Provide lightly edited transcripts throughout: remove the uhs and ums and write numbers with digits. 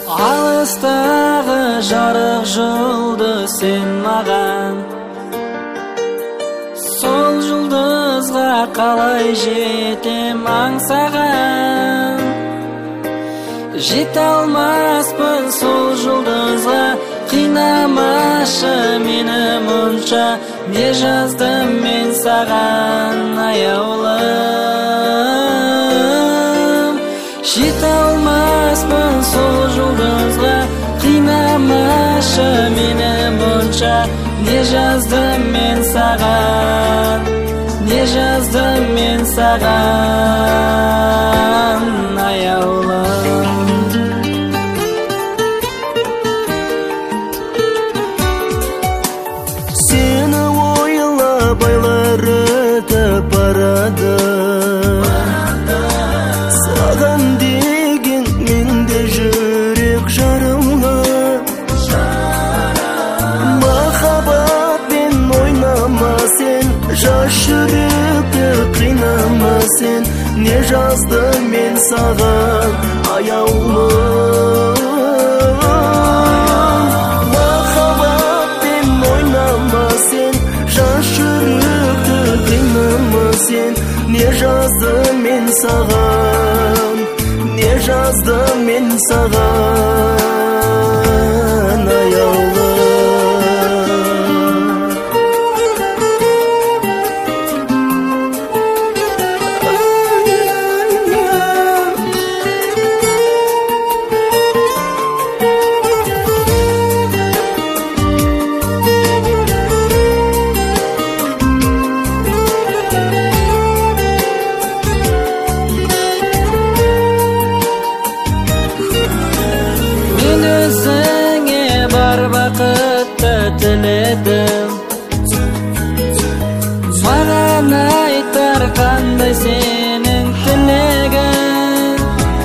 Алыстағы жарық жұлдыз сен маған, сол жұлдызға қалай жетем аңсаған. Жете алмаспын сол жұлдызға, қинамашы мені мұнша. Не жаздым мен саған аяулым. Жете алмаспын сол жұлдызға, қинамашы мені мұнша. Не жаздым мен саған, не жаздым мен саған аяулым. Сені ойлап айлар өтіп барады, саған деген менде жүрек жарылы. Махаббатпен ойнама сен, жас жүректі қинама сен. Не жаздым мен саған аяулым. Махаббатпен ойнама сен, жас жүректі қинама сен. Не жаздым мен саған, не жаздым мен саған аяулым. Бақытты тіледім, маған айтар қандай сенің тілегің.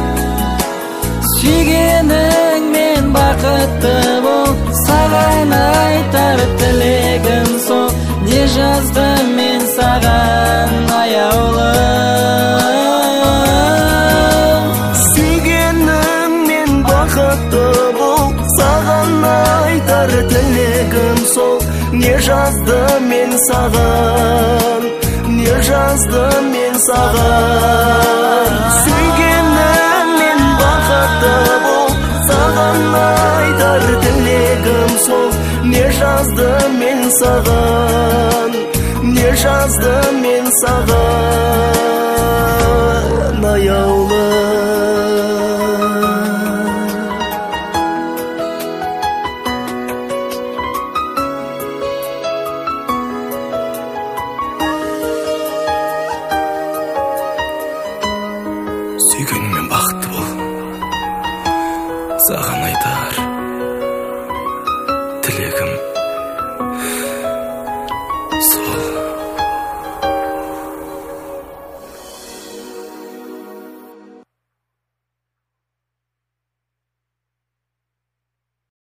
Сүйгеніңмен бақытты бол, саған айтар тілегім сол. Не жаздым мен саған аяулым. Сүйгеніңмен бақытты бол, саған айтар тілегім сол. Не жаздым мен саған, не жаздым мен саған. Сүйгеніңмен бақытты бол, саған айтар тілегім сол. Не жаздым мен саған, не жаздым мен саған аяулым. Сүйгеніңмен бақытты бол, саған айтар